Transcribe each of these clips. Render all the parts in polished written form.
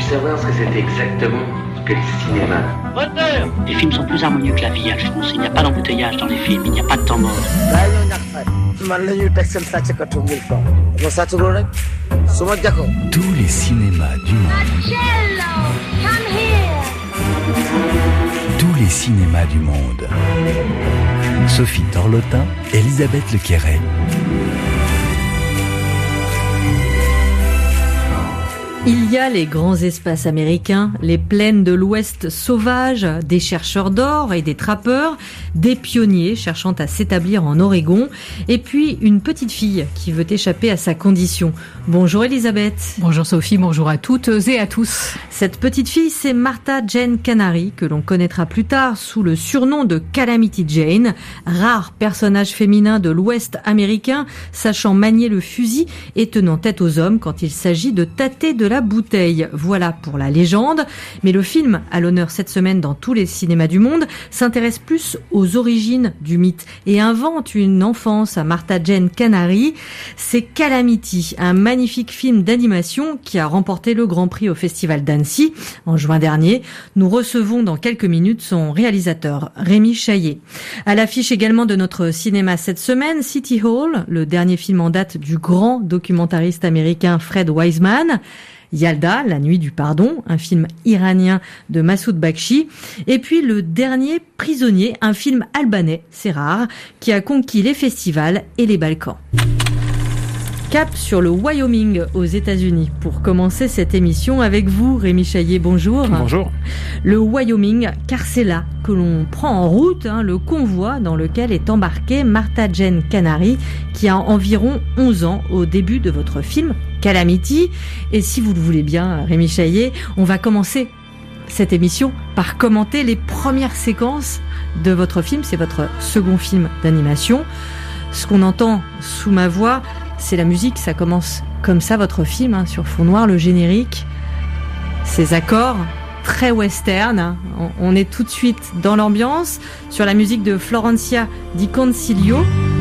savoir ce que c'était exactement que le cinéma. Moteur. Les films sont plus harmonieux que la vie, Alphonse. Il n'y a pas d'embouteillage dans les films, il n'y a pas de temps mort. Tous les cinémas du monde. Tous les cinémas du monde. Sophie Torlotin, Elisabeth Lequéret. Il y a les grands espaces américains, les plaines de l'Ouest sauvages, des chercheurs d'or et des trappeurs, des pionniers cherchant à s'établir en Oregon, et puis une petite fille qui veut échapper à sa condition. Bonjour Elisabeth. Bonjour Sophie, bonjour à toutes et à tous. Cette petite fille, c'est Martha Jane Canary, que l'on connaîtra plus tard sous le surnom de Calamity Jane, rare personnage féminin de l'Ouest américain, sachant manier le fusil et tenant tête aux hommes quand il s'agit de tâter de la bouteille. Voilà pour la légende. Mais le film, à l'honneur cette semaine dans tous les cinémas du monde, s'intéresse plus aux origines du mythe et invente une enfance à Martha Jane Canary. C'est Calamity, un magnifique film d'animation qui a remporté le Grand Prix au Festival d'Annecy en juin dernier. Nous recevons dans quelques minutes son réalisateur, Rémi Chaillet. À l'affiche également de notre cinéma cette semaine, City Hall, le dernier film en date du grand documentariste américain Fred Wiseman. Yalda, La nuit du pardon, un film iranien de Massoud Bakshi. Et puis Le dernier prisonnier, un film albanais, c'est rare, qui a conquis les festivals et les Balkans. Cap sur le Wyoming aux États-Unis pour commencer cette émission avec vous, Rémi Chaillet. Bonjour. Bonjour. Le Wyoming, car c'est là que l'on prend en route le convoi dans lequel est embarquée Martha Jane Canary, qui a environ 11 ans au début de votre film Calamity. Et si vous le voulez bien, Rémi Chaillet, on va commencer cette émission par commenter les premières séquences de votre film. C'est votre second film d'animation. Ce qu'on entend sous ma voix, c'est la musique. Ça commence comme ça, votre film, sur fond noir, le générique. Ces accords très western. On est tout de suite dans l'ambiance sur la musique de Florencia Di Concilio.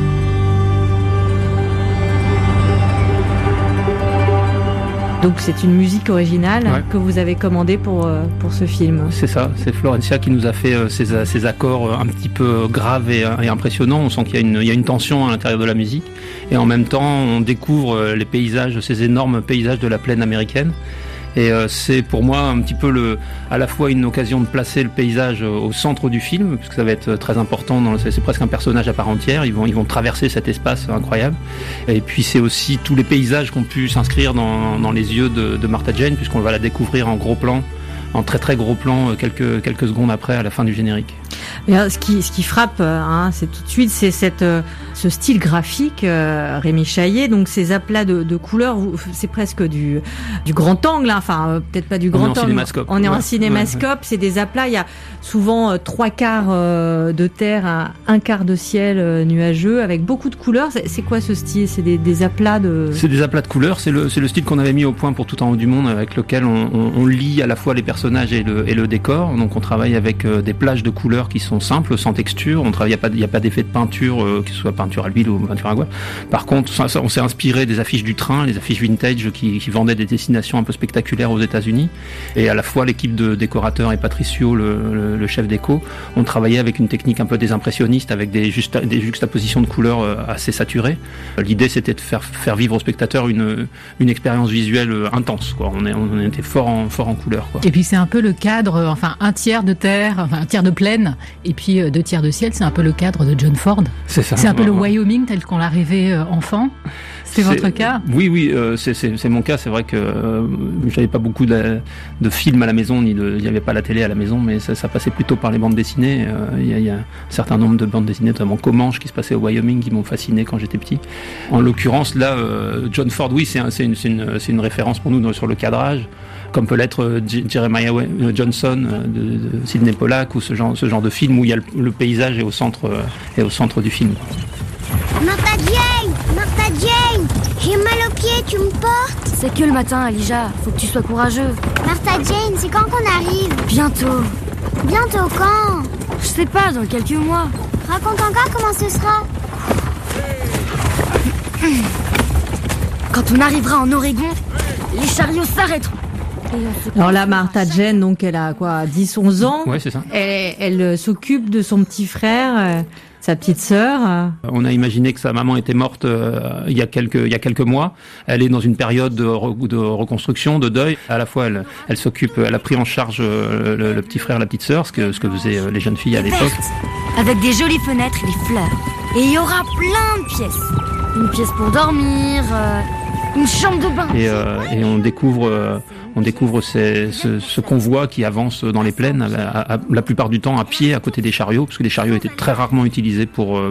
Donc c'est une musique originale que vous avez commandée pour ce film. C'est ça, c'est Florencia qui nous a fait ces accords un petit peu graves et impressionnants. On sent qu'il y a une tension à l'intérieur de la musique. Et en même temps, on découvre les paysages, ces énormes paysages de la plaine américaine. Et c'est pour moi un petit peu à la fois une occasion de placer le paysage au centre du film, puisque ça va être très important. C'est presque un personnage à part entière. Ils vont traverser cet espace incroyable. Et puis c'est aussi tous les paysages qui ont pu s'inscrire dans les yeux de Martha Jane, puisqu'on va la découvrir en gros plan, en très très gros plan, quelques secondes après, à la fin du générique. Ce qui frappe, c'est tout de suite, c'est ce style graphique, Rémi Chaillet. Donc ces aplats de couleurs, c'est presque du grand angle, peut-être pas du grand angle. On est en cinémascope. C'est des aplats. Il y a souvent 3/4 de terre, 1/4 de ciel nuageux, avec beaucoup de couleurs. C'est quoi ce style ? C'est des aplats de. C'est des aplats de couleurs. C'est le style qu'on avait mis au point pour Tout en haut du monde, avec lequel on lie à la fois les personnages et le décor. Donc on travaille avec des plages de couleurs qui sont simples, sans texture. Il n'y a pas d'effet de peinture, que ce soit peinture à l'huile ou peinture à bois. Par contre, on s'est inspiré des affiches du train, les affiches vintage qui vendaient des destinations un peu spectaculaires aux États-Unis. Et à la fois l'équipe de décorateurs et Patricio, le chef déco, ont travaillé avec une technique un peu des impressionnistes, avec des juxtapositions de couleurs assez saturées. L'idée, c'était de faire vivre au spectateur une expérience visuelle intense, quoi. On était fort en couleurs, quoi. Et puis c'est un peu le cadre, un tiers de terre, un tiers de plaine, et puis 2 tiers de ciel, c'est un peu le cadre de John Ford. C'est ça. C'est un peu le Wyoming tel qu'on l'a rêvé enfant. C'est votre cas ? Oui, c'est mon cas. C'est vrai que j'avais pas beaucoup de films à la maison, il n'y avait pas la télé à la maison, mais ça passait plutôt par les bandes dessinées. Il y a un certain nombre de bandes dessinées, notamment Comanche, qui se passait au Wyoming, qui m'ont fasciné quand j'étais petit. En l'occurrence, là, John Ford, oui, c'est une référence pour nous sur le cadrage, comme peut l'être Jeremiah Johnson de Sidney Pollack, ou ce genre de film où il y a le paysage est au centre du film. Martha Jane, j'ai mal aux pieds, tu me portes ? C'est que le matin, Elijah, faut que tu sois courageux. Martha Jane, c'est quand qu'on arrive ? Bientôt. Bientôt quand ? Je sais pas, dans quelques mois. Raconte encore comment ce sera. Quand on arrivera en Oregon, les chariots s'arrêteront. Alors là, Martha Jane, donc elle a quoi, 10-11 ans. Ouais, c'est ça. Elle s'occupe de son petit frère, sa petite sœur. On a imaginé que sa maman était morte il y a quelques mois. Elle est dans une période de reconstruction, de deuil. À la fois, elle s'occupe, elle a pris en charge le petit frère, la petite sœur, ce que faisaient les jeunes filles à l'époque. Avec des jolies fenêtres et des fleurs. Et il y aura plein de pièces. Une pièce pour dormir, une chambre de bain. Et on découvre ce convoi qui avance dans les plaines, la plupart du temps à pied, à côté des chariots, parce que les chariots étaient très rarement utilisés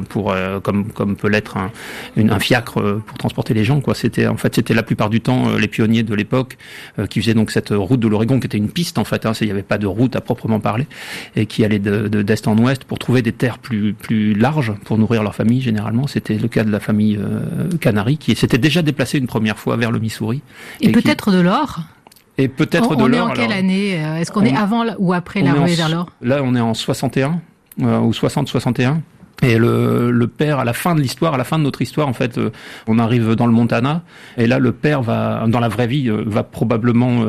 comme peut l'être un fiacre pour transporter les gens, quoi. C'était la plupart du temps les pionniers de l'époque qui faisaient donc cette route de l'Oregon, qui était une piste en fait. Il n'y avait pas de route à proprement parler, et qui allait d'est en ouest pour trouver des terres plus larges pour nourrir leur famille. Généralement, c'était le cas de la famille Canary, qui s'était déjà déplacée une première fois vers le Missouri. Et peut-être de l'or. Et peut-être de l'or. On est en quelle année ? Est-ce qu'on est avant ou après la ruée vers l'or ? Là, on est en 61 ou 60-61. Et le père, à la fin de notre histoire, en fait, on arrive dans le Montana, et là, le père dans la vraie vie, va probablement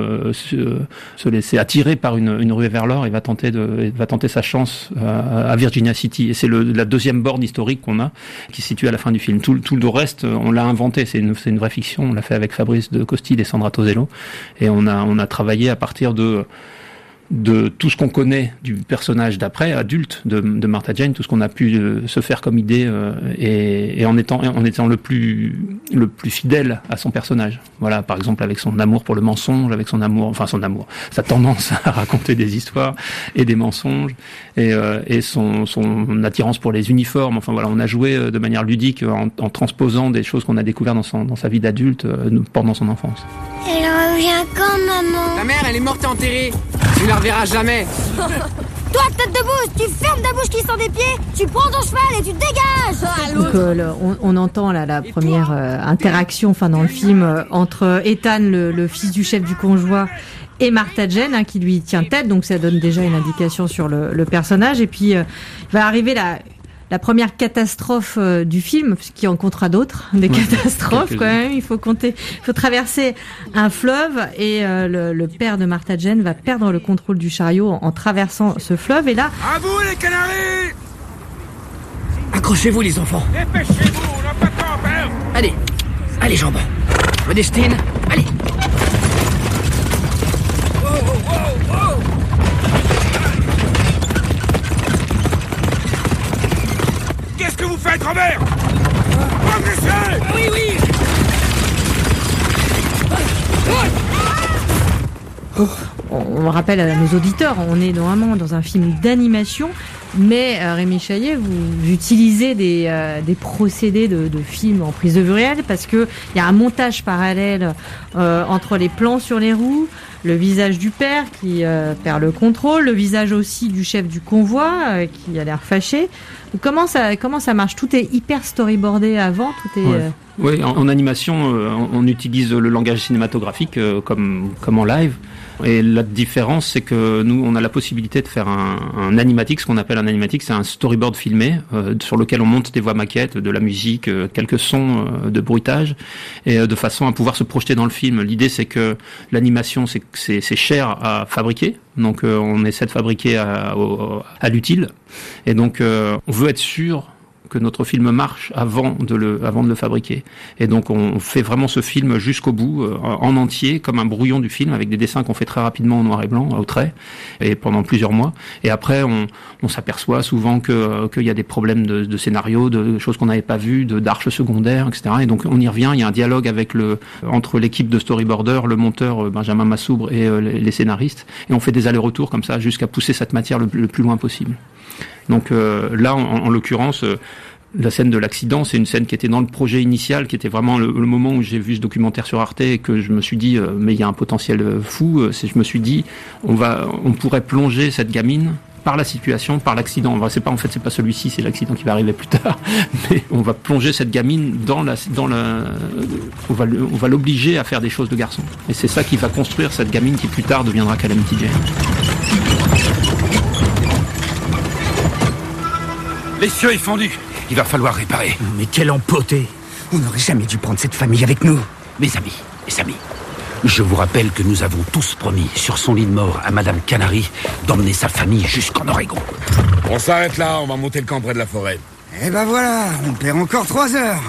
se laisser attirer par une ruée vers l'or et va tenter sa chance à Virginia City. Et c'est la deuxième borne historique qu'on a, qui se situe à la fin du film. Tout le reste, on l'a inventé. C'est une vraie fiction. On l'a fait avec Fabrice de Costil et Sandra Tosello, et on a travaillé à partir de tout ce qu'on connaît du personnage d'après, adulte, de Martha Jane, tout ce qu'on a pu se faire comme idée, et en étant le plus fidèle à son personnage. Voilà, par exemple avec son amour pour le mensonge, avec sa tendance à raconter des histoires et des mensonges, et son attirance pour les uniformes. Enfin voilà, on a joué de manière ludique en transposant des choses qu'on a découvertes dans sa vie d'adulte pendant son enfance. Elle revient quand, maman ? Ta mère, elle est morte et enterrée. Tu la reverras jamais. Toi, tête de bouche, tu fermes ta bouche qui sent des pieds, tu prends ton cheval et tu dégages. Donc on entend là la première interaction, dans le film, entre Ethan, le fils du chef du convoi, et Martha Jane, qui lui tient tête. Donc ça donne déjà une indication sur le personnage. Et puis va arriver la première catastrophe du film, puisqu'il en comptera d'autres, des catastrophes quand même. Il faut traverser un fleuve, et le père de Martha Jane va perdre le contrôle du chariot en traversant ce fleuve. Et là, à vous les canaris! Accrochez-vous les enfants. Dépêchez-vous, on n'a pas de temps à perdre. Allez jambon. Modestine, allez. Qu'est-ce que vous faites, Robert? Progressez! Oui. On rappelle à nos auditeurs, on est vraiment dans un film d'animation, mais Rémi Chaillet, vous utilisez des procédés de films en prise de vue réelle, parce que il y a un montage parallèle entre les plans sur les roues, le visage du père qui perd le contrôle, le visage aussi du chef du convoi qui a l'air fâché. Comment ça marche? Tout est hyper storyboardé avant, tout est... Ouais. Oui, en animation, on utilise le langage cinématographique comme en live. Et la différence, c'est que nous, on a la possibilité de faire un animatic. Ce qu'on appelle un animatic, c'est un storyboard filmé sur lequel on monte des voix maquettes, de la musique, quelques sons de bruitage, et de façon à pouvoir se projeter dans le film. L'idée, c'est que l'animation, c'est cher à fabriquer. Donc, on essaie de fabriquer à l'utile. Et donc, on veut être sûr que notre film marche avant de le fabriquer. Et donc on fait vraiment ce film jusqu'au bout, en entier, comme un brouillon du film, avec des dessins qu'on fait très rapidement en noir et blanc, au trait, et pendant plusieurs mois. Et après, on s'aperçoit souvent qu'il y a des problèmes de scénario, de choses qu'on n'avait pas vues, d'arches secondaires, etc. Et donc on y revient, il y a un dialogue entre l'équipe de storyboarders, le monteur Benjamin Massoubre et les scénaristes, et on fait des allers-retours comme ça, jusqu'à pousser cette matière le plus loin possible. Donc là, en l'occurrence, la scène de l'accident, c'est une scène qui était dans le projet initial, qui était vraiment le moment où j'ai vu ce documentaire sur Arte et que je me suis dit, mais il y a un potentiel fou. Je me suis dit, on pourrait plonger cette gamine par la situation, par l'accident. C'est pas celui-ci, c'est l'accident qui va arriver plus tard. Mais on va plonger cette gamine on va l'obliger à faire des choses de garçon. Et c'est ça qui va construire cette gamine qui plus tard deviendra Calamity Jane. Les cieux est fondu. Il va falloir réparer. Mais quel empoté! On n'aurait jamais dû prendre cette famille avec nous. Mes amis. Je vous rappelle que nous avons tous promis, sur son lit de mort, à Madame Canary, d'emmener sa famille jusqu'en Oregon. On s'arrête là, on va monter le camp près de la forêt. Eh ben voilà, on perd encore 3 heures.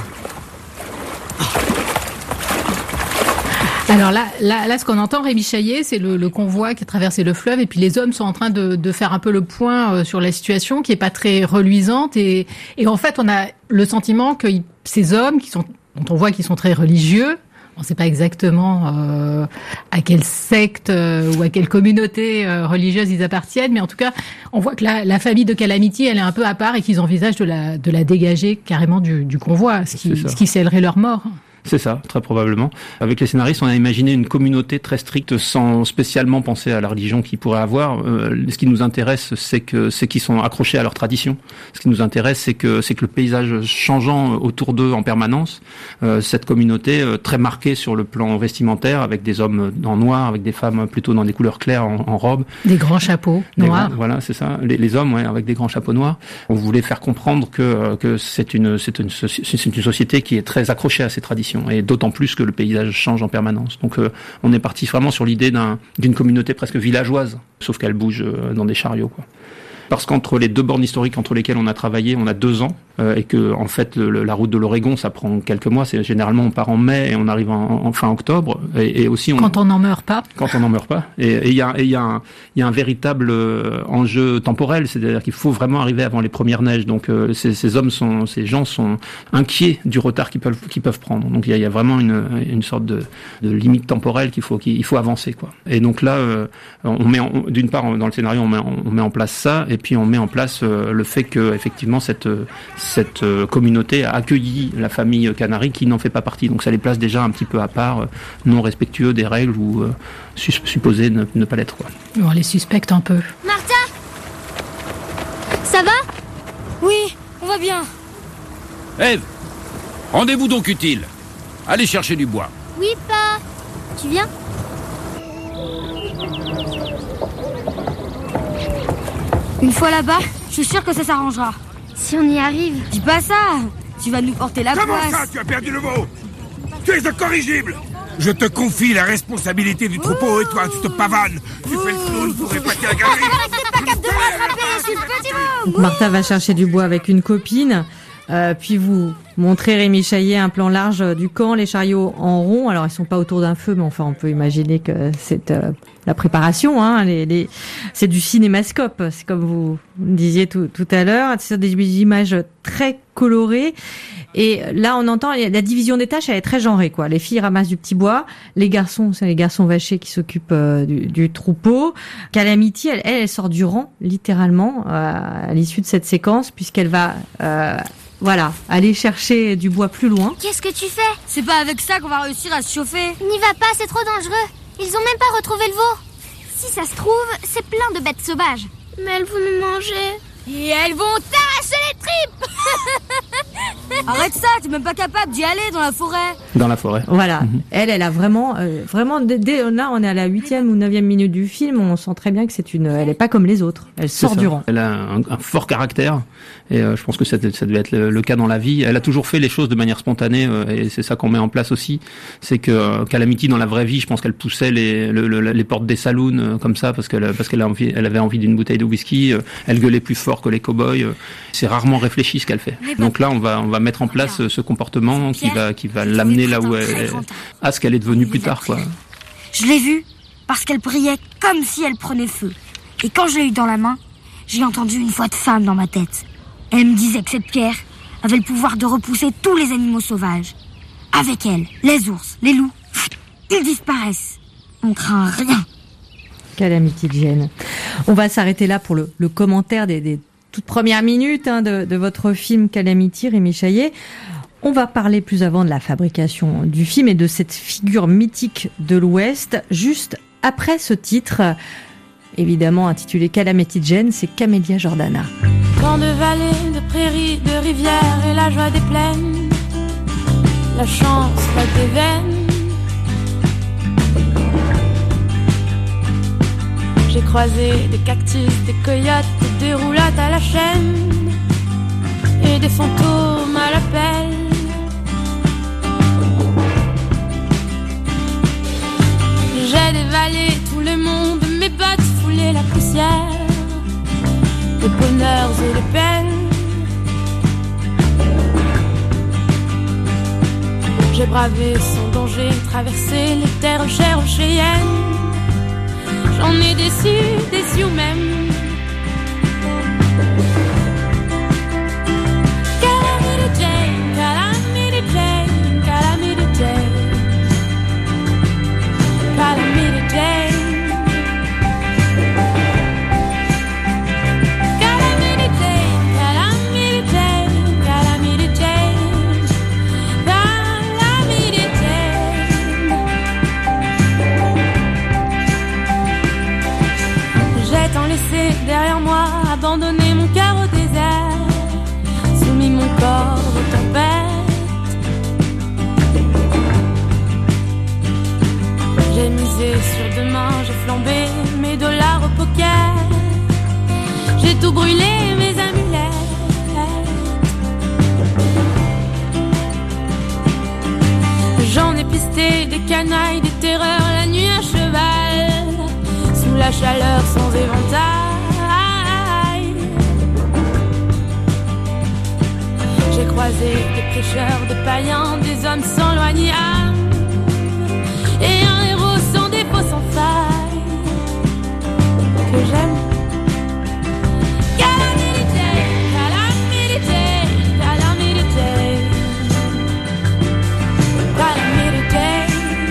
Alors là, ce qu'on entend, Rémi Chaillet, c'est le convoi qui a traversé le fleuve, et puis les hommes sont en train de faire un peu le point sur la situation, qui est pas très reluisante, et en fait, on a le sentiment que ces hommes dont on voit qu'ils sont très religieux, on ne sait pas exactement à quelle secte ou à quelle communauté religieuse ils appartiennent, mais en tout cas, on voit que la famille de Calamity, elle est un peu à part, et qu'ils envisagent de la dégager carrément du convoi, ce qui scellerait leur mort. C'est ça, très probablement. Avec les scénaristes, on a imaginé une communauté très stricte sans spécialement penser à la religion qu'ils pourraient avoir. Ce qui nous intéresse, c'est qu'ils sont accrochés à leur tradition. Ce qui nous intéresse, c'est que le paysage changeant autour d'eux en permanence, cette communauté très marquée sur le plan vestimentaire, avec des hommes en noir, avec des femmes plutôt dans des couleurs claires en robe. Des grands chapeaux noirs. Voilà, c'est ça. Les hommes, ouais, avec des grands chapeaux noirs. On voulait faire comprendre que c'est une société qui est très accrochée à ses traditions. Et d'autant plus que le paysage change en permanence. Donc on est parti vraiment sur l'idée d'une communauté presque villageoise, sauf qu'elle bouge dans des chariots, quoi. Parce qu'entre les 2 bornes historiques entre lesquelles on a travaillé, on a 2 ans, et que en fait la route de l'Oregon, ça prend quelques mois. C'est généralement on part en mai et on arrive en fin octobre, et aussi quand on n'en meurt pas. Quand on n'en meurt pas. Et il y a un véritable enjeu temporel, c'est-à-dire qu'il faut vraiment arriver avant les premières neiges. Donc ces gens sont inquiets du retard qu'ils peuvent prendre. Donc il y a vraiment une sorte de limite temporelle qu'il faut avancer, quoi. Et donc là, d'une part dans le scénario on met en place ça, et puis on met en place le fait que effectivement cette communauté a accueilli la famille Canary qui n'en fait pas partie. Donc ça les place déjà un petit peu à part, non respectueux des règles ou supposés ne pas l'être, quoi. On les suspecte un peu. Martha, ça va? Oui, on va bien. Ève, rendez-vous donc utile. Allez chercher du bois. Oui, Pa. Tu viens? Une fois là-bas, je suis sûr que ça s'arrangera. Si on y arrive. Dis pas ça. Tu vas nous porter la poisse. Comment ça, tu as perdu le mot? Tu es incorrigible. Je te confie la responsabilité du troupeau et toi, tu te pavanes. Tu fais le clown pour épater la galerie. T'es pas capable de me rattraper, je suis le petit mot. Martha va chercher du bois avec une copine. Puis vous montrez, Rémi Chaillet, un plan large du camp, les chariots en rond. Alors ils sont pas autour d'un feu, mais enfin on peut imaginer que c'est la préparation. Hein, c'est du cinémascope, c'est comme vous disiez tout à l'heure. C'est des images très colorées. Et là on entend la division des tâches, elle est très genrée, quoi. Les filles ramassent du petit bois, les garçons, c'est les garçons vachers qui s'occupent du troupeau. Calamity, elle sort du rang littéralement à l'issue de cette séquence, puisqu'elle va aller chercher du bois plus loin. Qu'est-ce que tu fais? C'est pas avec ça qu'on va réussir à se chauffer. N'y va pas, c'est trop dangereux. Ils ont même pas retrouvé le veau. Si ça se trouve, c'est plein de bêtes sauvages. Mais elles vont nous manger. Et elles vont t'arracher les tripes. Arrête ça, t'es même pas capable d'y aller dans la forêt. Dans la forêt. Voilà. Elle a vraiment, dès là, on est à la 8e ou 9e minute du film, on sent très bien que elle est pas comme les autres. Elle sort du rang. Elle a un fort caractère, et je pense que ça devait être le cas dans la vie. Elle a toujours fait les choses de manière spontanée, et c'est ça qu'on met en place aussi. C'est que Calamity, dans la vraie vie, je pense qu'elle poussait les portes des saloons comme ça, parce qu'elle avait envie d'une bouteille de whisky. Elle gueulait plus fort que les cow-boys. C'est rarement réfléchi ce qu'elle fait. Donc là, on va mettre en place ce comportement qui va l'amener là où à ce qu'elle est devenue plus tard, quoi. Je l'ai vue parce qu'elle brillait comme si elle prenait feu. Et quand je l'ai eue dans la main, j'ai entendu une voix de femme dans ma tête. Elle me disait que cette pierre avait le pouvoir de repousser tous les animaux sauvages. Avec elle, les ours, les loups, ils disparaissent. On craint rien. Calamity Jane. On va s'arrêter là pour le commentaire des toutes premières minutes de votre film Calamity, Rémi Chaillet. On va parler plus avant de la fabrication du film et de cette figure mythique de l'Ouest, juste après ce titre, évidemment intitulé Calamity Jane, c'est Camélia Jordana. Tant de vallées, de prairies, de rivières et la joie des plaines, la chance va des veines. J'ai croisé des cactus, des coyotes, des roulottes à la chaîne et des fantômes à la pelle. les bonheurs et les peines. J'ai bravé sans danger, traversé les terres chères aux Cheyennes. J'en ai déçu même. Calamity Jane, Calamity Jane, Calamity Jane, Calamity Jane. Derrière moi, abandonné mon cœur au désert, soumis mon corps aux tempêtes. J'ai misé sur demain, j'ai flambé mes dollars au poker. J'ai tout brûlé, mes amulettes. J'en ai pisté des canailles, des terreurs, la nuit à cheval, sous la chaleur sans éventail. J'ai croisé des prêcheurs, des païens, des hommes sans loi ni âme, et un héros sans défaut, sans faille, que j'aime. Calamity Jane, Calamity Jane, Calamity Jane, Calamity Jane.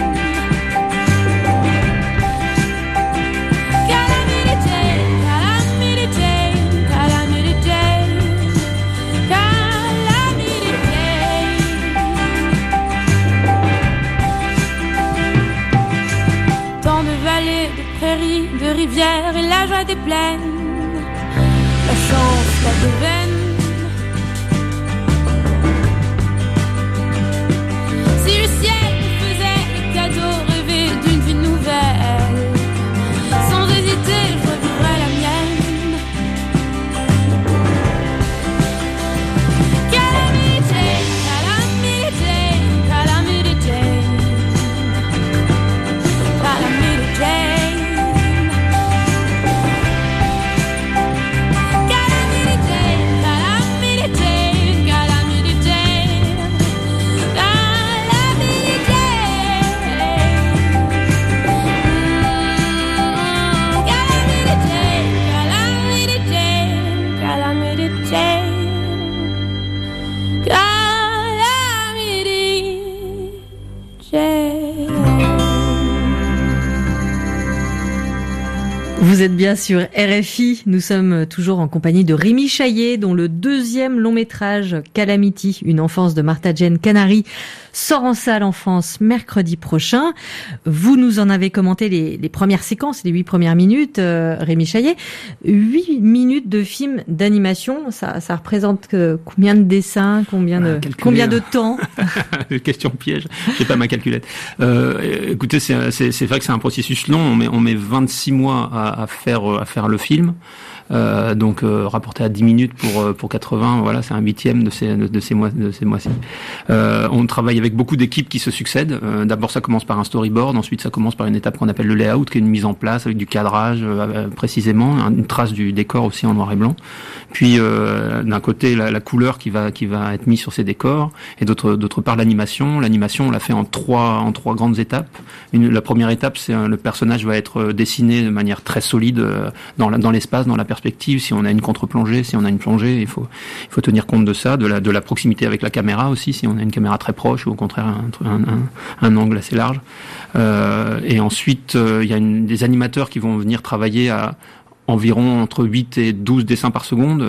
De rivières et la joie des plaines, la chance, la déveine. Si le ciel me faisait le cadeau rêvé d'une vie nouvelle, sans hésiter je revivrais la mienne. Calamity Jane, Calamity Jane, Calamity Jane, Calamity Jane. Vous êtes bien sur RFI, nous sommes toujours en compagnie de Rémi Chaillet, dont le deuxième long métrage Calamity, une enfance de Martha Jane Canary, sort en salle en France mercredi prochain. Vous nous en avez commenté les premières séquences, les 8 premières minutes, Rémi Chaillet. 8 minutes de film d'animation, ça représente combien de dessins, combien de temps? Question piège, j'ai pas ma calculette. Écoutez, c'est vrai que c'est un processus long, on met 26 mois à faire le film. Donc rapporté à 10 minutes pour 80, voilà, c'est un huitième de ces mois-ci. On travaille avec beaucoup d'équipes qui se succèdent. D'abord ça commence par un storyboard, ensuite ça commence par une étape qu'on appelle le layout, qui est une mise en place avec du cadrage précisément, une trace du décor aussi en noir et blanc. Puis d'un côté la couleur qui va être mise sur ces décors, et d'autre part l'animation. L'animation on l'a fait en trois grandes étapes. La première étape, c'est le personnage va être dessiné de manière très solide dans l'espace, dans la perspective. Si on a une contre-plongée, si on a une plongée, il faut tenir compte de ça, de la proximité avec la caméra aussi, si on a une caméra très proche ou au contraire un angle assez large. Et ensuite, il y a des animateurs qui vont venir travailler à environ entre 8 et 12 dessins par seconde,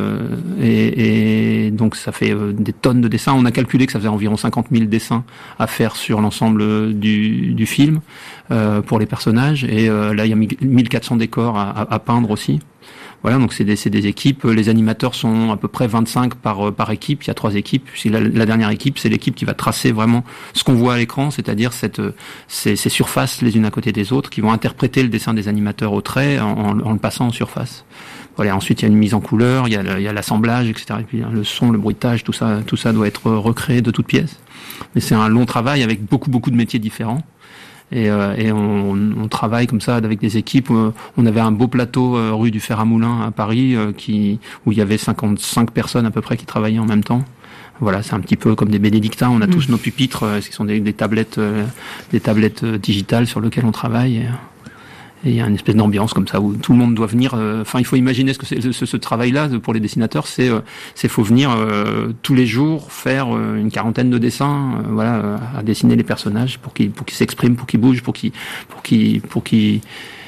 et donc ça fait des tonnes de dessins. On a calculé que ça faisait environ 50 000 dessins à faire sur l'ensemble du film pour les personnages, et là il y a 1400 décors à peindre aussi. Voilà, donc c'est des équipes. Les animateurs sont à peu près 25 par équipe. Il y a 3 équipes. La dernière équipe, c'est l'équipe qui va tracer vraiment ce qu'on voit à l'écran, c'est-à-dire ces surfaces les unes à côté des autres, qui vont interpréter le dessin des animateurs au trait en le passant en surface. Voilà. Ensuite, il y a une mise en couleur, il y a l'assemblage, etc. Et puis le son, le bruitage, tout ça doit être recréé de toutes pièces. Mais c'est un long travail avec beaucoup de métiers différents. Et on travaille comme ça avec des équipes. On avait un beau plateau rue du Fer à Moulin à Paris où il y avait 55 personnes à peu près qui travaillaient en même temps. Voilà, c'est un petit peu comme des bénédictins. On a tous nos pupitres, qui sont des tablettes digitales sur lesquelles on travaille. Et il y a une espèce d'ambiance comme ça où tout le monde doit venir. Il faut imaginer ce que c'est ce travail-là pour les dessinateurs. C'est faut venir tous les jours faire une quarantaine de dessins, à dessiner les personnages pour qu'ils s'expriment, pour qu'ils bougent, pour qu'ils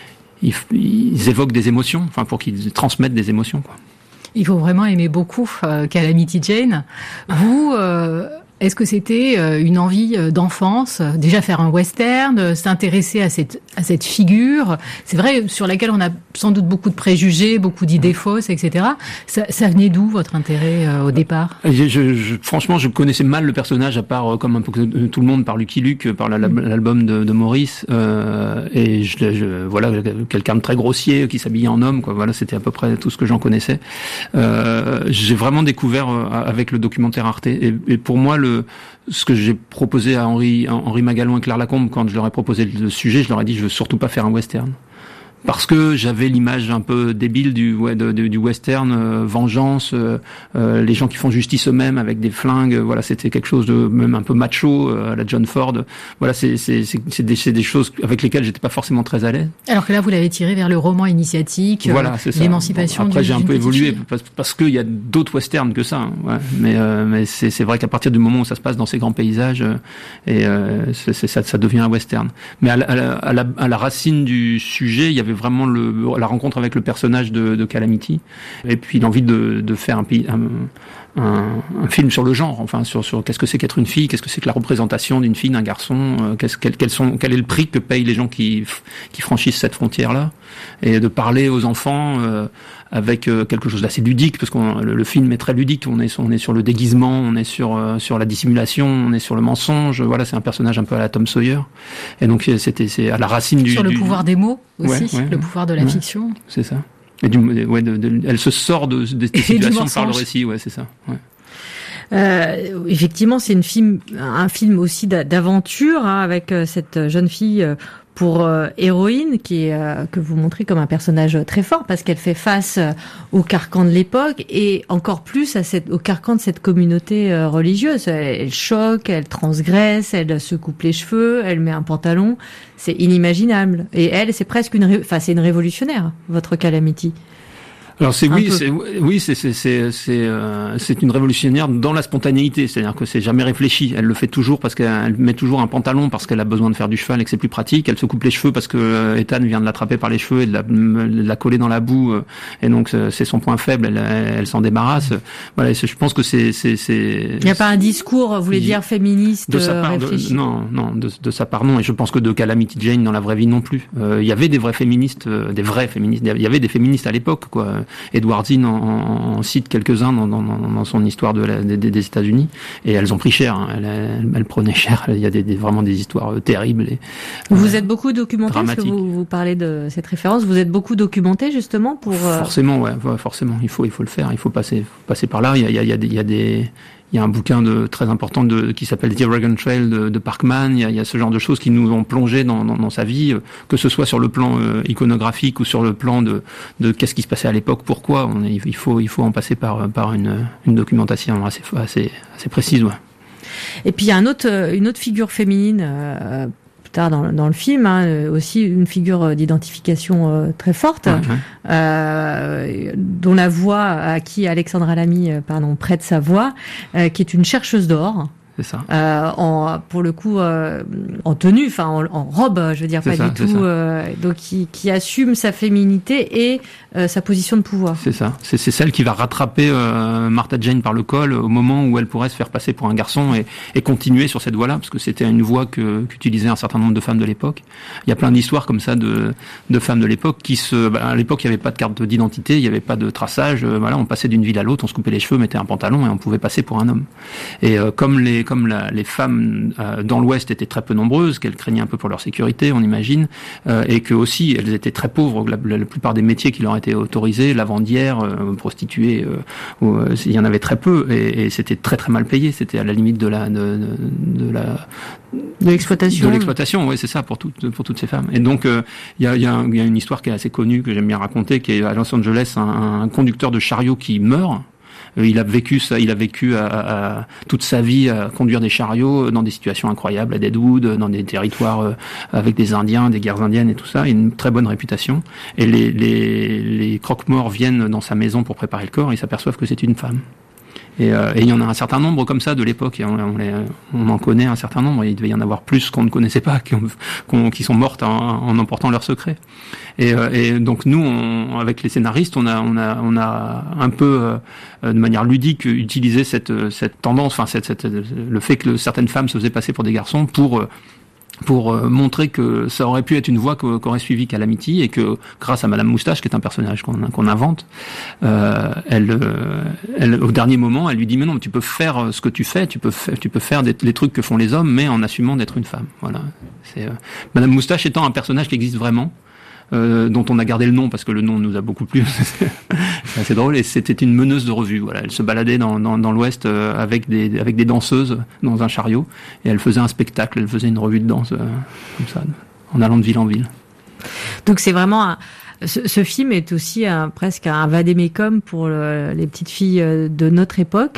évoquent des émotions, pour qu'ils transmettent des émotions, quoi. Il faut vraiment aimer beaucoup Calamity Jane. Vous, est-ce que c'était une envie d'enfance, déjà faire un western, s'intéresser à cette figure, c'est vrai, sur laquelle on a sans doute beaucoup de préjugés, beaucoup d'idées fausses, etc. Ça venait d'où votre intérêt au départ ? Franchement, je connaissais mal le personnage, à part comme un peu tout le monde par Lucky Luke, par l'album de Maurice, et voilà, quelqu'un de très grossier qui s'habillait en homme, quoi. Voilà, c'était à peu près tout ce que j'en connaissais. J'ai vraiment découvert avec le documentaire Arte, et pour moi ce que j'ai proposé à Henri Magalon et Claire Lacombe, quand je leur ai proposé le sujet, je leur ai dit je veux surtout pas faire un western. Parce que j'avais l'image un peu débile du western, vengeance, les gens qui font justice eux-mêmes avec des flingues, voilà, c'était quelque chose de même un peu macho à la John Ford. Voilà, c'est des choses avec lesquelles j'étais pas forcément très à l'aise. Alors que là, vous l'avez tiré vers le roman initiatique, voilà, l'émancipation. Bon, après, j'ai un peu évolué parce qu'il y a d'autres westerns que ça. Hein, ouais. Mais c'est vrai qu'à partir du moment où ça se passe dans ces grands paysages, ça devient un western. Mais à la racine du sujet, il y avait vraiment la rencontre avec le personnage de Calamity, et puis l'envie de faire un film sur le genre, sur qu'est-ce que c'est qu'être une fille, qu'est-ce que c'est que la représentation d'une fille, d'un garçon, quel est le prix que payent les gens qui franchissent cette frontière-là, et de parler aux enfants avec quelque chose d'assez ludique, parce que le film est très ludique, on est sur le déguisement, on est sur la dissimulation, on est sur le mensonge, voilà, c'est un personnage un peu à la Tom Sawyer, et donc c'est à la racine sur le pouvoir des mots aussi, le pouvoir de la fiction. C'est ça. Et elle se sort des situations par le récit, c'est ça. Ouais. Effectivement, c'est un film aussi d'aventure, avec cette jeune fille pour héroïne que vous montrez comme un personnage très fort parce qu'elle fait face au carcan de l'époque et encore plus au carcan de cette communauté religieuse. Elle choque, elle transgresse, elle se coupe les cheveux, elle met un pantalon. C'est inimaginable. Et elle, c'est presque c'est une révolutionnaire, votre Calamity. Alors c'est une révolutionnaire dans la spontanéité, c'est-à-dire que c'est jamais réfléchi. Elle le fait toujours parce qu'elle met toujours un pantalon parce qu'elle a besoin de faire du cheval et que c'est plus pratique. Elle se coupe les cheveux parce que Ethan vient de l'attraper par les cheveux et de la coller dans la boue, et donc c'est son point faible. Elle s'en débarrasse. Voilà, je pense que c'est. Il n'y a pas un discours, vous voulez dire féministe de sa part, réfléchi. De sa part non. Et je pense que de Calamity Jane dans la vraie vie non plus. Il y avait des vrais féministes, Il y avait des féministes à l'époque, quoi. Edward Zinn en cite quelques-uns dans son histoire des États-Unis, et elles ont pris cher. Hein. Elles prenaient cher. Il y a vraiment des histoires terribles. Vous êtes beaucoup documenté, parce que vous parlez de cette référence. Vous êtes beaucoup documenté justement pour. Forcément, forcément. Il faut le faire. Il faut passer par là. Il y a un bouquin très important qui s'appelle The Oregon Trail de Parkman. Il y a ce genre de choses qui nous ont plongé dans sa vie, que ce soit sur le plan iconographique ou sur le plan de qu'est-ce qui se passait à l'époque, pourquoi. Il faut en passer par une documentation assez précise. Ouais. Et puis il y a une autre figure féminine tard dans le film, aussi une figure d'identification très forte, dont la voix à qui Alexandra Lamy prête sa voix, qui est une chercheuse d'or. C'est ça. Pour le coup, en tenue, en robe, je veux dire, pas du tout. Donc, qui assume sa féminité et sa position de pouvoir. C'est ça. C'est celle qui va rattraper Martha Jane par le col au moment où elle pourrait se faire passer pour un garçon et continuer sur cette voie-là, parce que c'était une voie qu'utilisaient un certain nombre de femmes de l'époque. Il y a plein d'histoires comme ça de femmes de l'époque à l'époque, il n'y avait pas de carte d'identité, il n'y avait pas de traçage. On passait d'une ville à l'autre, on se coupait les cheveux, mettait un pantalon et on pouvait passer pour un homme. Et comme les femmes dans l'Ouest étaient très peu nombreuses, qu'elles craignaient un peu pour leur sécurité, on imagine, et que aussi elles étaient très pauvres. La plupart des métiers qui leur étaient autorisés, lavandières, prostituées, il y en avait très peu, et c'était très très mal payé. C'était à la limite de De l'exploitation. De l'exploitation, oui, c'est ça, pour toutes ces femmes. Et donc, il y a une histoire qui est assez connue, que j'aime bien raconter, qui est à Los Angeles, un conducteur de chariot qui meurt. Il a vécu toute sa vie à conduire des chariots dans des situations incroyables, à Deadwood, dans des territoires avec des Indiens, des guerres indiennes et tout ça. Il a une très bonne réputation. Et les croque-morts viennent dans sa maison pour préparer le corps et ils s'aperçoivent que c'est une femme. Et il y en a un certain nombre comme ça de l'époque, et on en connaît un certain nombre, et il devait y en avoir plus qu'on ne connaissait pas, qui sont mortes en emportant leur secret. Et donc nous, avec les scénaristes, on a un peu de manière ludique utilisé cette tendance, enfin le fait que certaines femmes se faisaient passer pour des garçons pour montrer que ça aurait pu être une voie qu'aurait suivi Calamity, et que grâce à Madame Moustache, qui est un personnage qu'on invente, elle au dernier moment, elle lui dit mais non, tu peux faire ce que tu fais, tu peux faire les trucs que font les hommes, mais en assumant d'être une femme. Voilà. C'est Madame Moustache étant un personnage qui existe vraiment. Dont on a gardé le nom parce que le nom nous a beaucoup plu. C'est assez drôle, et c'était une meneuse de revue. Voilà, elle se baladait dans l'Ouest avec des danseuses dans un chariot, et elle faisait un spectacle, elle faisait une revue de danse comme ça, en allant de ville en ville. Donc c'est vraiment ce film est aussi presque un vade-mecum pour les petites filles de notre époque.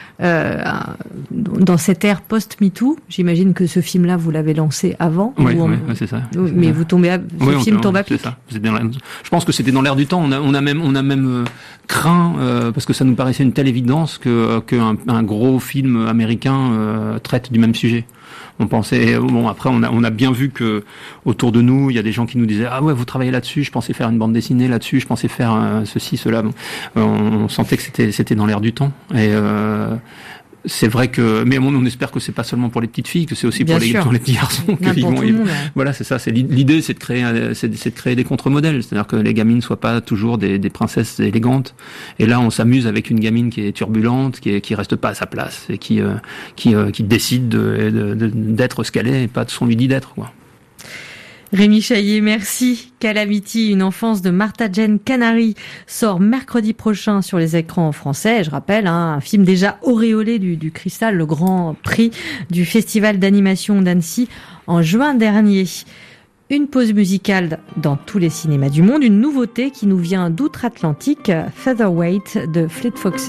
Dans cette ère post-MeToo, j'imagine que ce film-là, vous l'avez lancé avant. Oui, c'est ça. Mais vous tombez ce film tombe à pic. C'est ça. Je pense que c'était dans l'air du temps. On a même craint, parce que ça nous paraissait une telle évidence qu'un gros film américain traite du même sujet. On pensait, bon, après on a bien vu que autour de nous il y a des gens qui nous disaient ah ouais, vous travaillez là-dessus, je pensais faire une bande dessinée là-dessus, je pensais faire ceci, cela. Bon, on sentait que c'était dans l'air du temps, et c'est vrai que, mais on espère que c'est pas seulement pour les petites filles, que c'est aussi pour les petits garçons. Voilà, c'est ça. C'est l'idée, c'est de créer des contre-modèles, c'est-à-dire que les gamines soient pas toujours des princesses élégantes. Et là, on s'amuse avec une gamine qui est turbulente, qui reste pas à sa place, et qui décide d'être ce qu'elle est et pas de ce qu'on lui dit d'être, quoi. Rémi Chaillet, merci. Calamity, une enfance de Martha Jane Canary, sort mercredi prochain sur les écrans français. Je rappelle, un film déjà auréolé du Cristal, le grand prix du Festival d'animation d'Annecy en juin dernier. Une pause musicale dans tous les cinémas du monde, une nouveauté qui nous vient d'outre-Atlantique, Featherweight de Fleet Foxes.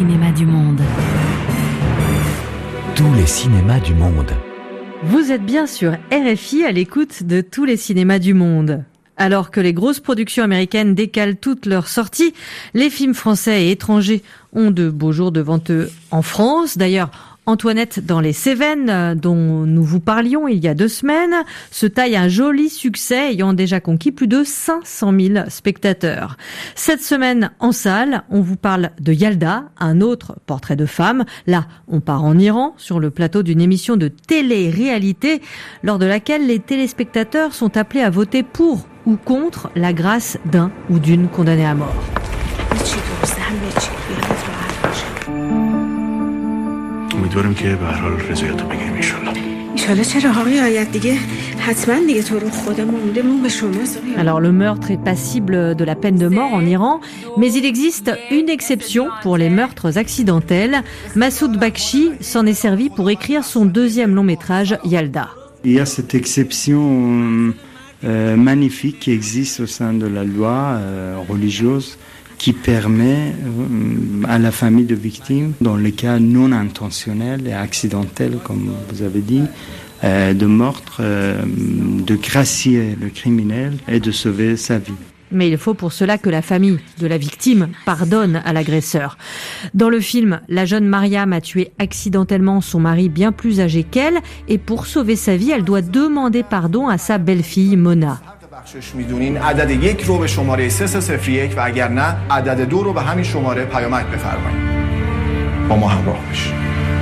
cinémas du monde. Tous les cinémas du monde. Vous êtes bien sur RFI à l'écoute de Tous les cinémas du monde. Alors que les grosses productions américaines décalent toutes leurs sorties, les films français et étrangers ont de beaux jours devant eux en France. D'ailleurs, Antoinette dans les Cévennes, dont nous vous parlions il y a 2 semaines, se taille un joli succès ayant déjà conquis plus de 500 000 spectateurs. Cette semaine, en salle, on vous parle de Yalda, un autre portrait de femme. Là, on part en Iran, sur le plateau d'une émission de télé-réalité, lors de laquelle les téléspectateurs sont appelés à voter pour ou contre la grâce d'un ou d'une condamnée à mort. امیدوارم که به هر حال رضایتو بگیریم ان شاء الله. ایشالا چرا آقای آیت دیگه حتما دیگه تو رو خدا مامیدمون به شما. Alors le meurtre est passible de la peine de mort en Iran, mais il existe une exception pour les meurtres accidentels. Massoud Bakshi s'en est servi pour écrire son 2e long métrage Yalda. Il y a cette exception magnifique qui existe au sein de la loi religieuse qui permet à la famille de victimes, dans les cas non intentionnels et accidentels, comme vous avez dit, de meurtre, de gracier le criminel et de sauver sa vie. Mais il faut pour cela que la famille de la victime pardonne à l'agresseur. Dans le film, la jeune Mariam a tué accidentellement son mari bien plus âgé qu'elle, et pour sauver sa vie, elle doit demander pardon à sa belle-fille Mona. بخشش میدونین عدد 1 رو به شماره 3301 و اگر نه عدد 2 رو به همین شماره پیامک بفرمایید. با ما همراه بشید.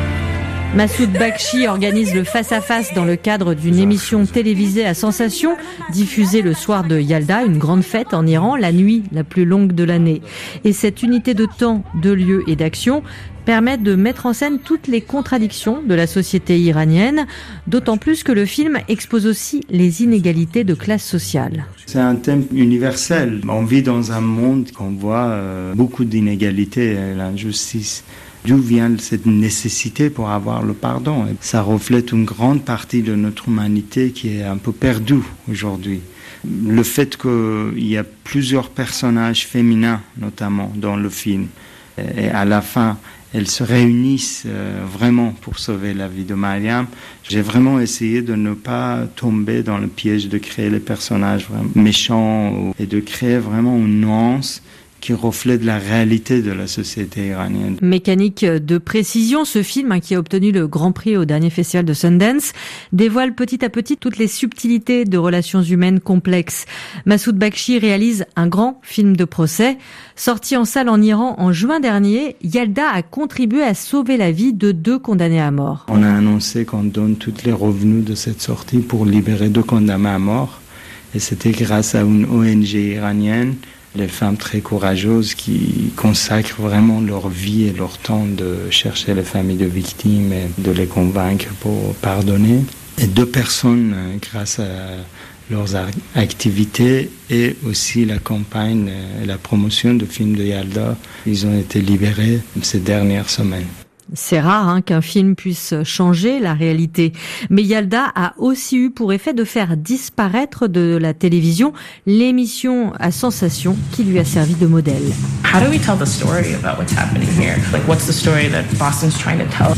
Massoud Bakshi organise le face-à-face dans le cadre d'une émission télévisée à sensation, diffusée le soir de Yalda, une grande fête en Iran, la nuit la plus longue de l'année. Et cette unité de temps, de lieu et d'action permet de mettre en scène toutes les contradictions de la société iranienne, d'autant plus que le film expose aussi les inégalités de classe sociale. C'est un thème universel. On vit dans un monde qu'on voit beaucoup d'inégalités et l'injustice. D'où vient cette nécessité pour avoir le pardon? Ça reflète une grande partie de notre humanité qui est un peu perdue aujourd'hui. Le fait qu'il y a plusieurs personnages féminins, notamment, dans le film, et à la fin, elles se réunissent vraiment pour sauver la vie de Mariam. J'ai vraiment essayé de ne pas tomber dans le piège de créer les personnages vraiment méchants et de créer vraiment une nuance qui reflète la réalité de la société iranienne. Mécanique de précision, ce film, qui a obtenu le Grand Prix au dernier festival de Sundance, dévoile petit à petit toutes les subtilités de relations humaines complexes. Massoud Bakshi réalise un grand film de procès. Sorti en salle en Iran en juin dernier, Yalda a contribué à sauver la vie de 2 condamnés à mort. On a annoncé qu'on donne tous les revenus de cette sortie pour libérer 2 condamnés à mort. Et c'était grâce à une ONG iranienne, les femmes très courageuses qui consacrent vraiment leur vie et leur temps de chercher les familles de victimes et de les convaincre pour pardonner. Et 2 personnes, grâce à leurs activités et aussi la campagne et la promotion du film de Yalda, ils ont été libérés ces dernières semaines. C'est rare qu'un film puisse changer la réalité. Mais Yalda a aussi eu pour effet de faire disparaître de la télévision l'émission à sensation qui lui a servi de modèle. How do we tell the story about what's happening here? Like, what's the story that Boston's trying to tell?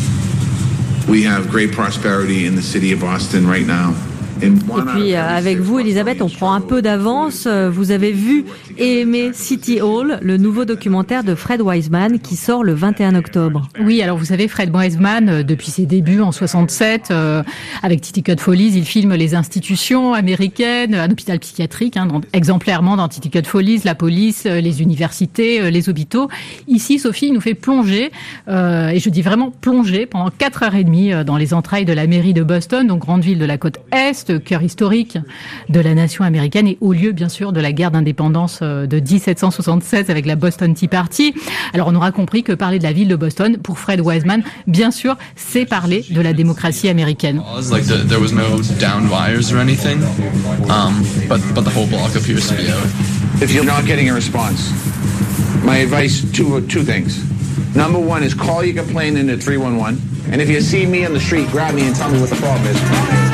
We have great prosperity in the city of Boston right now. Et puis avec vous, Elisabeth, on prend un peu d'avance. Vous avez vu et aimé City Hall, le nouveau documentaire de Fred Wiseman qui sort le 21 octobre. Oui, alors vous savez, Fred Wiseman, depuis ses débuts en 67, avec Titicut Follies, il filme les institutions américaines, un hôpital psychiatrique, exemplairement dans Titicut Follies, la police, les universités, les hôpitaux. Ici, Sophie nous fait plonger, et je dis vraiment plonger, pendant 4h30 dans les entrailles de la mairie de Boston, donc grande ville de la côte Est, cœur historique de la nation américaine et au lieu bien sûr de la guerre d'indépendance de 1776 avec la Boston Tea Party. Alors on aura compris que parler de la ville de Boston pour Fred Wiseman, bien sûr, c'est parler de la démocratie américaine. Like there was no down wires or anything, but the whole block appears to be out. If you're not getting a response, my advice, two things. Number 1 is call your complaint into 311, and if you see me on the street, grab me and tell me what the problem is.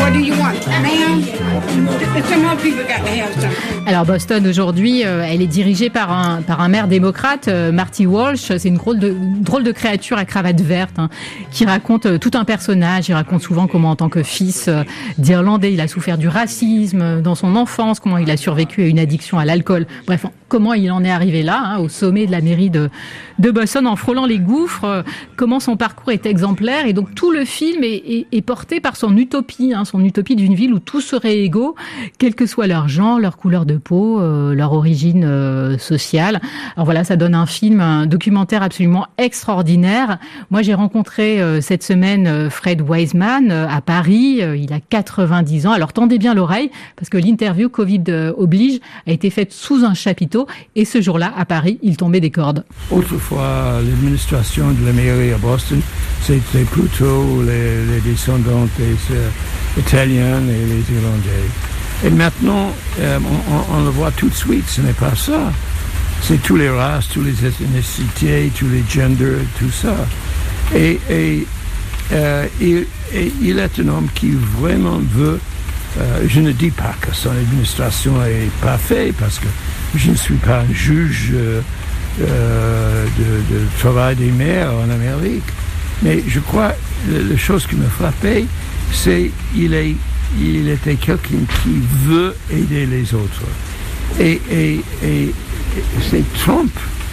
What do you want? Ma'am, some more people got to have something. Alors Boston aujourd'hui, elle est dirigée par un maire démocrate, Marty Walsh. C'est une drôle de créature à cravate verte qui raconte tout un personnage. Il raconte souvent comment en tant que fils d'Irlandais, il a souffert du racisme dans son enfance, comment il a survécu à une addiction à l'alcool. Bref, comment il en est arrivé là, au sommet de la mairie de Boston en frôlant les gouffres, comment son parcours est exemplaire. Et donc tout le film est porté par son utopie d'une ville où tous seraient égaux, quel que soit leur genre, leur couleur de peau, leur origine sociale. Alors voilà, ça donne un documentaire absolument extraordinaire. Moi, j'ai rencontré cette semaine Fred Wiseman à Paris. Il a 90 ans. Alors tendez bien l'oreille, parce que l'interview Covid oblige a été faite sous un chapiteau. Et ce jour-là, à Paris, il tombait des cordes. Autrefois, l'administration de la mairie à Boston, c'était plutôt les descendants des Italiens et les Irlandais. Et maintenant, on le voit tout de suite, ce n'est pas ça. C'est tous les races, toutes les ethnicités, tous les genders, tout ça. Et il est un homme qui vraiment veut. Je ne dis pas que son administration est parfaite, parce que je ne suis pas un juge de travail des maires en Amérique. Mais je crois, la chose qui me frappait, c'est qu'il était quelqu'un qui veut aider les autres. Et c'est Trump.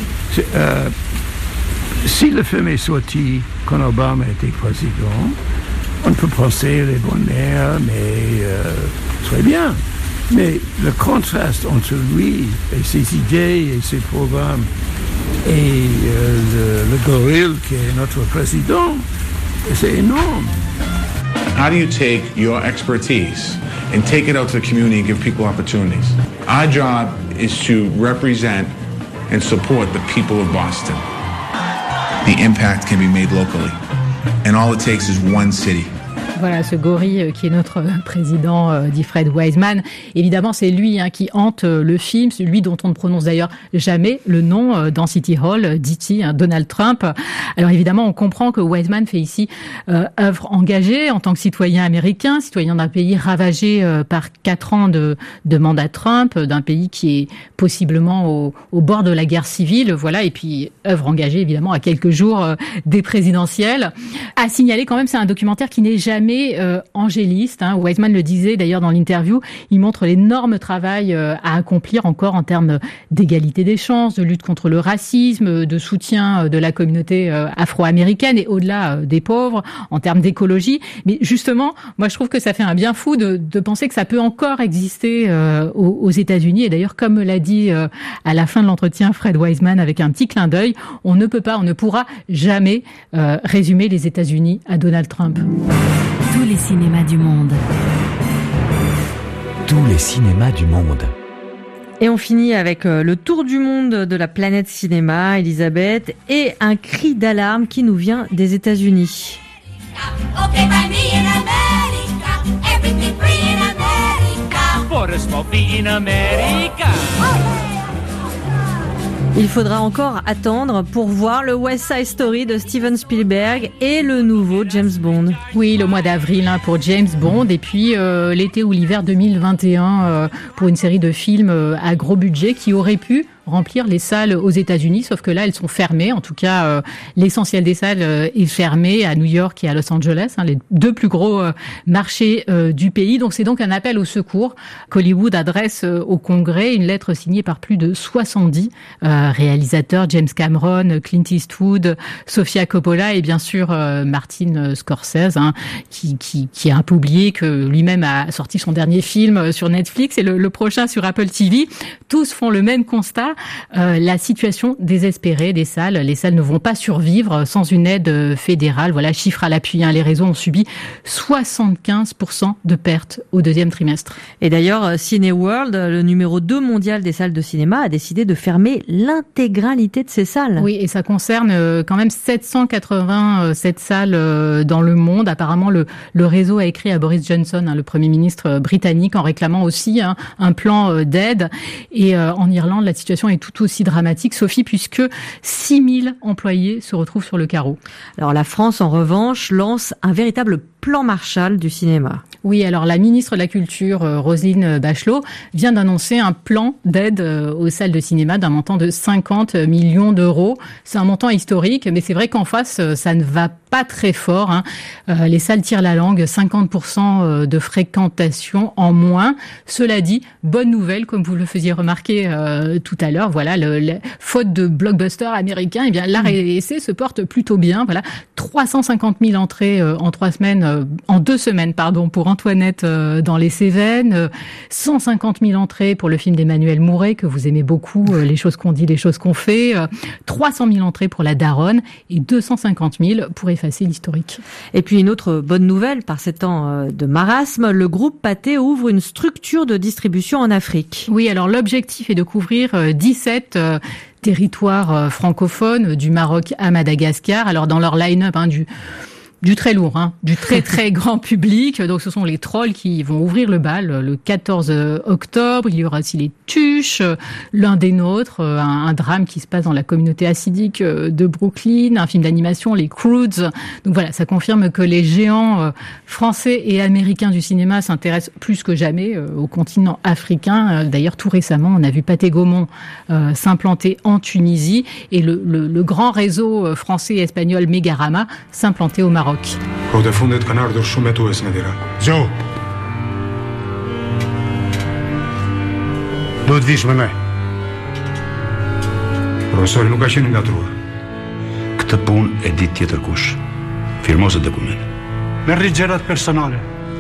Si le film est sorti quand Obama était président, on peut penser les bonnes mères, mais très bien. Mais le contraste entre lui et ses idées et ses programmes et le gorille qui est notre président, c'est énorme. How do you take your expertise and take it out to the community and give people opportunities? Our job is to represent and support the people of Boston. The impact can be made locally, and all it takes is one city. Voilà, ce gorille qui est notre président, dit Fred Wiseman. Évidemment, c'est lui qui hante le film, c'est lui dont on ne prononce d'ailleurs jamais le nom dans City Hall, dit-il, Donald Trump. Alors évidemment, on comprend que Wiseman fait ici œuvre engagée en tant que citoyen américain, citoyen d'un pays ravagé par 4 ans de mandat Trump, d'un pays qui est possiblement au bord de la guerre civile, voilà, et puis œuvre engagée évidemment à quelques jours des présidentielles. À signaler quand même, c'est un documentaire qui n'est jamais angéliste. Wiseman le disait d'ailleurs dans l'interview, il montre l'énorme travail à accomplir encore en termes d'égalité des chances, de lutte contre le racisme, de soutien de la communauté afro-américaine et au-delà des pauvres, en termes d'écologie. Mais justement, moi je trouve que ça fait un bien fou de penser que ça peut encore exister aux États-Unis. Et d'ailleurs, comme l'a dit à la fin de l'entretien Fred Wiseman avec un petit clin d'œil, on ne pourra jamais résumer les États-Unis à Donald Trump. Tous les cinémas du monde. Tous les cinémas du monde. Et on finit avec le tour du monde de la planète cinéma, Elisabeth, et un cri d'alarme qui nous vient des États-Unis. Okay, by me in America, everything free in America. For a smoky in America. Il faudra encore attendre pour voir le West Side Story de Steven Spielberg et le nouveau James Bond. Oui, le mois d'avril pour James Bond et puis l'été ou l'hiver 2021 pour une série de films à gros budget qui auraient pu remplir les salles aux États-Unis, sauf que là, elles sont fermées. En tout cas, l'essentiel des salles est fermé à New York et à Los Angeles, les deux plus gros marchés du pays. Donc, c'est donc un appel au secours qu'Hollywood adresse au Congrès, une lettre signée par plus de 70 réalisateurs, James Cameron, Clint Eastwood, Sofia Coppola et bien sûr Martin Scorsese, qui a un peu oublié que lui-même a sorti son dernier film sur Netflix et le prochain sur Apple TV. Tous font le même constat. La situation désespérée des salles. Les salles ne vont pas survivre sans une aide fédérale. Voilà, chiffre à l'appui. Les réseaux ont subi 75% de pertes au deuxième trimestre. Et d'ailleurs, Cineworld, le numéro 2 mondial des salles de cinéma, a décidé de fermer l'intégralité de ces salles. Oui, et ça concerne quand même 787 salles dans le monde. Apparemment, le réseau a écrit à Boris Johnson, le Premier ministre britannique, en réclamant aussi un plan d'aide. Et en Irlande, la situation situation est tout aussi dramatique, Sophie, puisque 6000 employés se retrouvent sur le carreau. Alors la France, en revanche, lance un véritable plan Marshall du cinéma. Oui, alors la ministre de la Culture, Roselyne Bachelot, vient d'annoncer un plan d'aide aux salles de cinéma d'un montant de 50 millions d'euros. C'est un montant historique, mais c'est vrai qu'en face, ça ne va pas très fort. Les salles tirent la langue, 50% de fréquentation en moins. Cela dit, bonne nouvelle, comme vous le faisiez remarquer tout à l'heure, voilà, faute de blockbuster américain, eh bien l'art et essai se porte plutôt bien. Voilà, 350 000 entrées en 2 semaines, pour Antoinette dans les Cévennes, 150 000 entrées pour le film d'Emmanuel Mouret, que vous aimez beaucoup, Les choses qu'on dit, les choses qu'on fait, 300 000 entrées pour La Daronne et 250 000 pour Effacer l'historique. Et puis une autre bonne nouvelle, par ces temps de marasme, le groupe Pathé ouvre une structure de distribution en Afrique. Oui, alors l'objectif est de couvrir 17 territoires francophones, du Maroc à Madagascar. Alors dans leur line-up, du très lourd, du très très grand public. Donc ce sont les Trolls qui vont ouvrir le bal le 14 octobre. Il y aura aussi les Tuches, L'un des nôtres, un drame qui se passe dans la communauté hassidique de Brooklyn, un film d'animation, les Croods. Donc voilà, ça confirme que les géants français et américains du cinéma s'intéressent plus que jamais au continent africain. D'ailleurs, tout récemment, on a vu Pathé Gaumont s'implanter en Tunisie et le grand réseau français et espagnol Megarama s'implanter au Maroc. Joe. Ludwig мене. Profesor, nu ka qenë ngatruar. Këtë punë e di tjetër kush. Firmosa dokument. Me rrigjerat personale.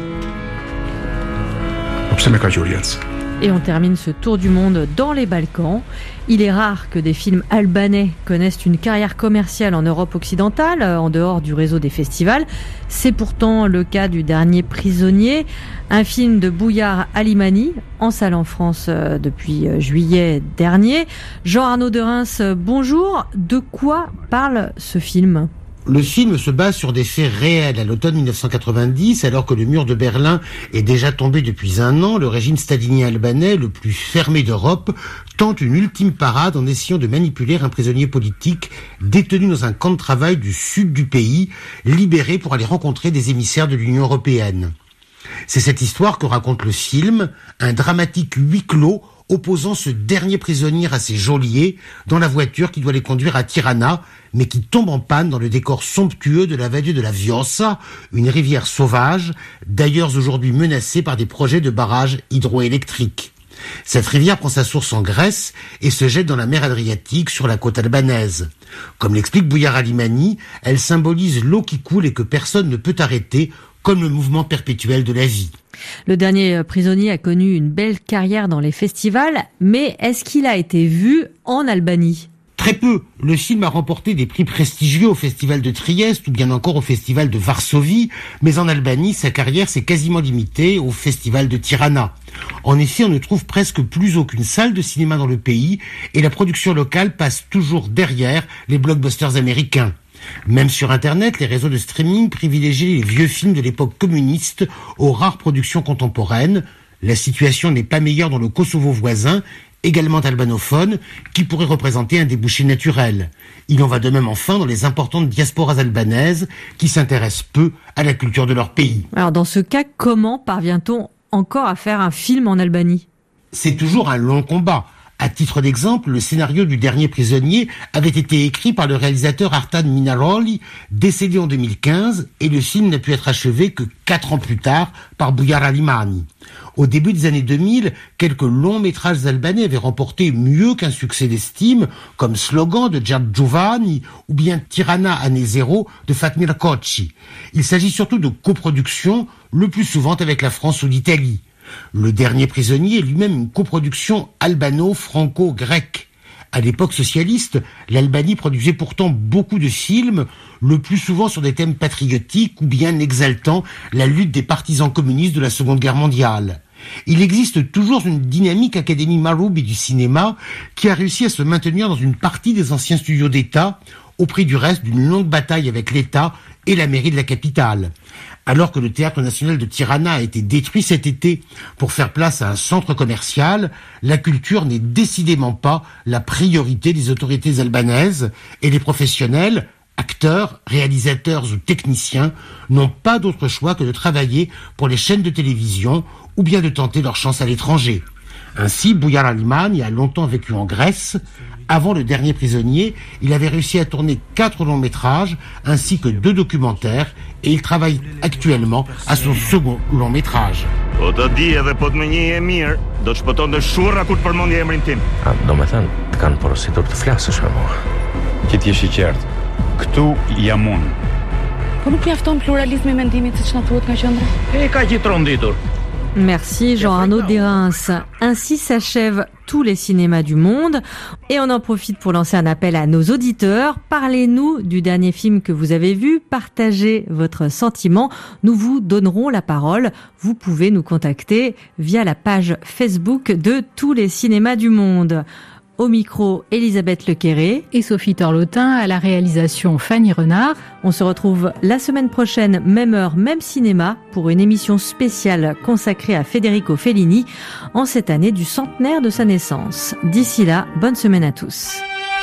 Po pse më ka qenë Jens? Et on termine ce tour du monde dans les Balkans. Il est rare que des films albanais connaissent une carrière commerciale en Europe occidentale, en dehors du réseau des festivals. C'est pourtant le cas du Dernier prisonnier, un film de Bujar Halimani, en salle en France depuis juillet dernier. Jean-Arnaud de Reims, bonjour. De quoi parle ce film ? Le film se base sur des faits réels. À l'automne 1990, alors que le mur de Berlin est déjà tombé depuis 1 an, le régime stalinien albanais, le plus fermé d'Europe, tente une ultime parade en essayant de manipuler un prisonnier politique détenu dans un camp de travail du sud du pays, libéré pour aller rencontrer des émissaires de l'Union européenne. C'est cette histoire que raconte le film, un dramatique huis clos opposant ce dernier prisonnier à ses geôliers dans la voiture qui doit les conduire à Tirana, mais qui tombe en panne dans le décor somptueux de la vallée de la Vjosa, une rivière sauvage, d'ailleurs aujourd'hui menacée par des projets de barrages hydroélectriques. Cette rivière prend sa source en Grèce et se jette dans la mer Adriatique sur la côte albanaise. Comme l'explique Bujar Halimani, elle symbolise l'eau qui coule et que personne ne peut arrêter, comme le mouvement perpétuel de la vie. Le Dernier prisonnier a connu une belle carrière dans les festivals, mais est-ce qu'il a été vu en Albanie ? Très peu. Le film a remporté des prix prestigieux au Festival de Trieste ou bien encore au Festival de Varsovie, mais en Albanie, sa carrière s'est quasiment limitée au Festival de Tirana. En effet, on ne trouve presque plus aucune salle de cinéma dans le pays et la production locale passe toujours derrière les blockbusters américains. Même sur Internet, les réseaux de streaming privilégient les vieux films de l'époque communiste aux rares productions contemporaines. La situation n'est pas meilleure dans le Kosovo voisin, également albanophone, qui pourrait représenter un débouché naturel. Il en va de même enfin dans les importantes diasporas albanaises qui s'intéressent peu à la culture de leur pays. Alors dans ce cas, comment parvient-on encore à faire un film en Albanie ? C'est toujours un long combat. À titre d'exemple, le scénario du Dernier prisonnier avait été écrit par le réalisateur Artan Minaroli, décédé en 2015, et le film n'a pu être achevé que 4 ans plus tard par Bujar Halimani. Au début des années 2000, quelques longs métrages albanais avaient remporté mieux qu'un succès d'estime, comme Slogan de Gerd Giovanni ou bien Tirana année zéro de Fatmir Koçi. Il s'agit surtout de coproductions, le plus souvent avec la France ou l'Italie. Le Dernier prisonnier est lui-même une coproduction albano-franco-grecque. À l'époque socialiste, l'Albanie produisait pourtant beaucoup de films, le plus souvent sur des thèmes patriotiques ou bien exaltant la lutte des partisans communistes de la Seconde Guerre mondiale. Il existe toujours une dynamique Académie Maroubi du cinéma qui a réussi à se maintenir dans une partie des anciens studios d'État, au prix du reste d'une longue bataille avec l'État et la mairie de la capitale. Alors que le Théâtre National de Tirana a été détruit cet été pour faire place à un centre commercial, la culture n'est décidément pas la priorité des autorités albanaises et les professionnels, acteurs, réalisateurs ou techniciens, n'ont pas d'autre choix que de travailler pour les chaînes de télévision ou bien de tenter leur chance à l'étranger. Ainsi, Bujar Alimani a longtemps vécu en Grèce. Avant Le Dernier Prisonnier, il avait réussi à tourner 4 longs métrages ainsi que 2 documentaires et il travaille actuellement à son second long métrage. Merci Jean-Arnaud Desreims. Ainsi s'achèvent tous les cinémas du monde. Et on en profite pour lancer un appel à nos auditeurs. Parlez-nous du dernier film que vous avez vu. Partagez votre sentiment. Nous vous donnerons la parole. Vous pouvez nous contacter via la page Facebook de tous les cinémas du monde. Au micro, Elisabeth Lequéré et Sophie Torlotin, à la réalisation Fanny Renard. On se retrouve la semaine prochaine, même heure, même cinéma, pour une émission spéciale consacrée à Federico Fellini en cette année du centenaire de sa naissance. D'ici là, bonne semaine à tous.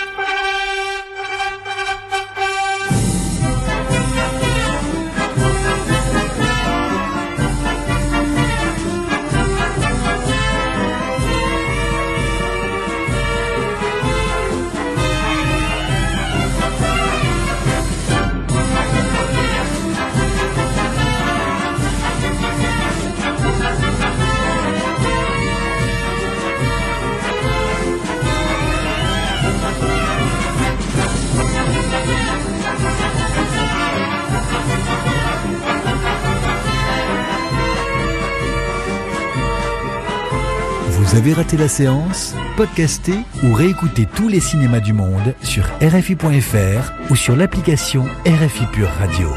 Vous avez raté la séance? Podcastez ou réécoutez tous les cinémas du monde sur RFI.fr ou sur l'application RFI Pure Radio.